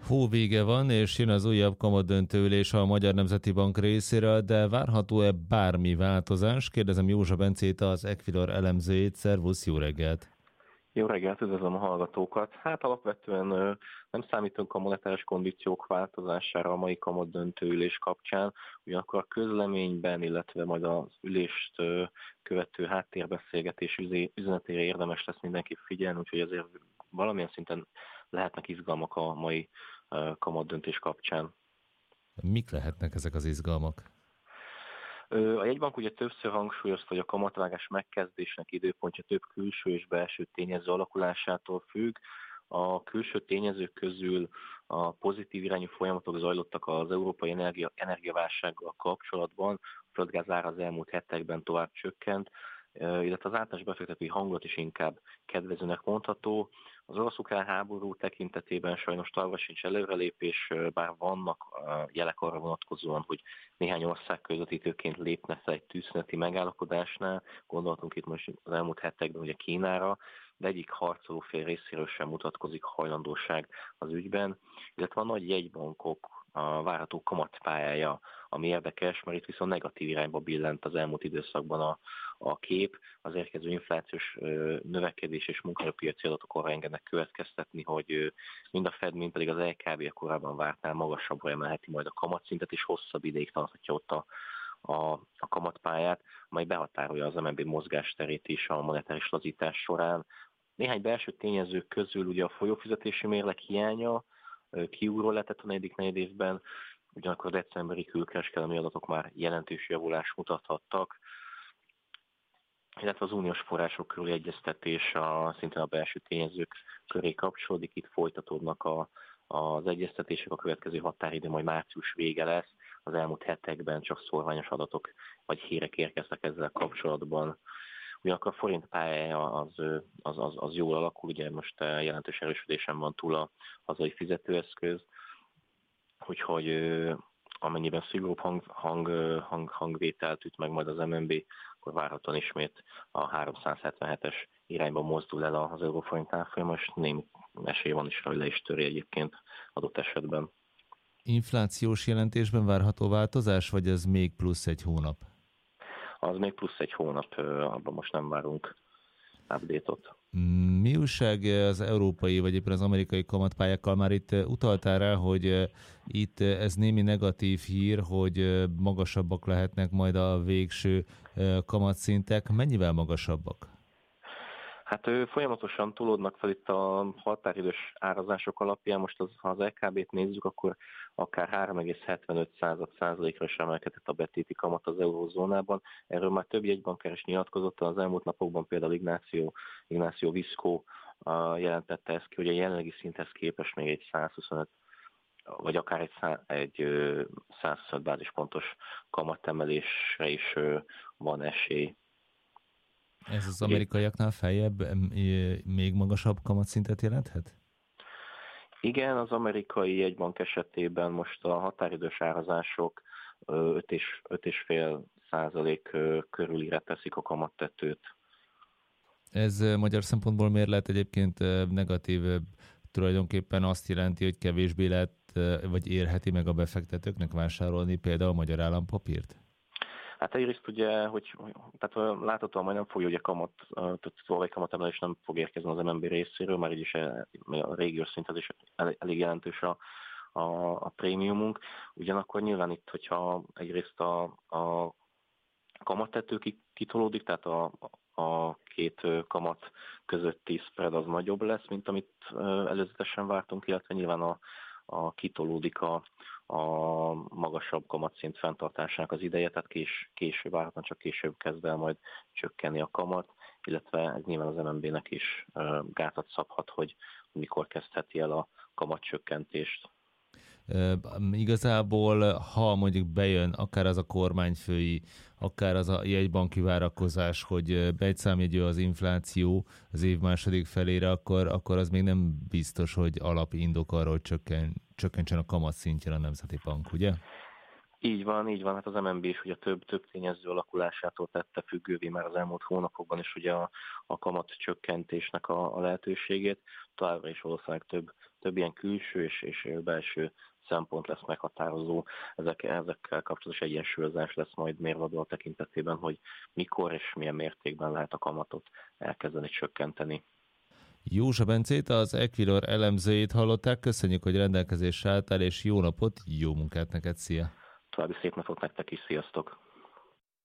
Hóvége van, és jön az újabb kamatdöntőülés a Magyar Nemzeti Bank részéről, de várható-e bármi változás? Kérdezem Józsa Bencét, az Equilor elemzőjét. Szervusz, jó reggelt! Jó reggelt, üdvözlöm a hallgatókat. Hát alapvetően nem számítunk a monetáris kondíciók változására a mai kamatdöntőülés kapcsán, ugyanakkor a közleményben, illetve majd az ülést követő háttérbeszélgetés üzenetére érdemes lesz mindenki figyelni, úgyhogy azért valamilyen szinten lehetnek izgalmak a mai kamatdöntés kapcsán. Mik lehetnek ezek az izgalmak? A jegybank ugye többször hangsúlyozta, hogy a kamatvágás megkezdésnek időpontja több külső és belső tényező alakulásától függ. A külső tényezők közül a pozitív irányú folyamatok zajlottak az európai energiaválsággal kapcsolatban, a földgáz ára az elmúlt hetekben tovább csökkent, illetve az általános befektetői hangulat is inkább kedvezőnek mondható. Az orosz-ukrán háború tekintetében sajnos továbbra sincs előrelépés, bár vannak jelek arra vonatkozóan, hogy néhány ország közvetítőként lépne fel egy tűzszüneti megállapodásnál. Gondoltunk itt most az elmúlt hetekben ugye Kínára, de egyik harcoló fél részéről sem mutatkozik hajlandóság az ügyben, illetve a nagy jegybankok a várható kamatpályája, ami érdekes, mert itt viszont negatív irányba billent az elmúlt időszakban a kép. Az érkező inflációs növekedés és munkaerőpiaci adatok arra engednek következtetni, hogy mind a Fed, mind pedig az LKB a korábban vártnál magasabbra emelheti majd a kamatszintet, és hosszabb ideig tarthatja ott a kamatpályát, amely behatárolja az MNB mozgásterét is a monetáris lazítás során. Néhány belső tényezők közül ugye a folyófizetési mérleg hiánya kiúró lehetett a negyedik negyedévben, ugyanakkor a decemberi külkereskedelmi adatok már jelentős javulást mutathattak, illetve az uniós források körüli egyeztetés szintén a belső tényezők köré kapcsolódik, itt folytatódnak az egyeztetések, a következő határidő majd március vége lesz, az elmúlt hetekben csak szorványos adatok vagy hírek érkeztek ezzel kapcsolatban. Ugyanakkor a forint pályája az jól alakul, ugye most jelentős erősödésen van túl a hazai fizetőeszköz, úgyhogy amennyiben szigorúbb hangvételt üt meg majd az MNB, akkor várhatóan ismét a 377-es irányba mozdul el az euróforint árfolyama, és némi esély van is rá, hogy le is töri egyébként adott esetben. Inflációs jelentésben várható változás, vagy ez még plusz egy hónap? Az még plusz egy hónap, abban most nem várunk update-ot. Mi újság az európai, vagy éppen az amerikai kamatpályákkal? Már itt utaltál rá, hogy itt ez némi negatív hír, hogy magasabbak lehetnek majd a végső kamatszintek. Mennyivel magasabbak? Hát folyamatosan tolódnak fel itt a határidős árazások alapján. Most ha az LKB-t nézzük, akkor akár 3,75%-ra is emelkedett a betéti kamat az eurózónában. Erről már több jegybanker is nyilatkozott, az elmúlt napokban például Ignacio Visco jelentette ezt ki, hogy a jelenlegi szinthez képest még egy 125 vagy akár egy 125 bázispontos kamatemelésre is van esély. Ez az amerikaiaknál feljebb még magasabb kamatszintet jelenthet? Igen, az amerikai jegybank esetében most a határidős árazások 5,5% körülire teszik a kamattetőt. Ez magyar szempontból miért lehet egyébként negatív? Tulajdonképpen azt jelenti, hogy kevésbé lehet, vagy érheti meg a befektetőknek vásárolni például a magyar állampapírt? Hát egyrészt ugye, tehát láthatóan majd nem fogja, hogy a kamatemelés nem fog érkezni az MNB részéről, már így is a régiós szinthez is elég jelentős a prémiumunk. Ugyanakkor nyilván itt, hogyha egyrészt a kamattető kitolódik, tehát a két kamat közötti spread az nagyobb lesz, mint amit előzetesen vártunk, illetve nyilván kitolódik a magasabb kamatszint fenntartásának az ideje, tehát később, várhatóan csak később kezd el majd csökkenni a kamat, illetve ez nyilván az MNB-nek is gátat szabhat, hogy mikor kezdheti el a kamatcsökkentést. Igazából, ha mondjuk bejön akár az a kormányfői, akár az a jegybanki várakozás, hogy beegyszámjegyű az infláció az év második felére, akkor az még nem biztos, hogy alapindok arra, hogy csökkentsen a kamatszintjén a Nemzeti Bank, ugye? Így van, hát az MNB is ugye több tényező alakulásától tette függővé már az elmúlt hónapokban is ugye a kamat csökkentésnek a lehetőségét. Továbbra is valószínűleg több több ilyen külső és belső szempont lesz meghatározó. Ezekkel kapcsolatos egyensúlyozás lesz majd mérvadó a tekintetében, hogy mikor és milyen mértékben lehet a kamatot elkezdeni csökkenteni. Józsa Bencét, az Equilor elemzőjét hallották. Köszönjük, hogy rendelkezésre álltál, és jó napot, jó munkát neked, szia! További szép napot nektek is, sziasztok!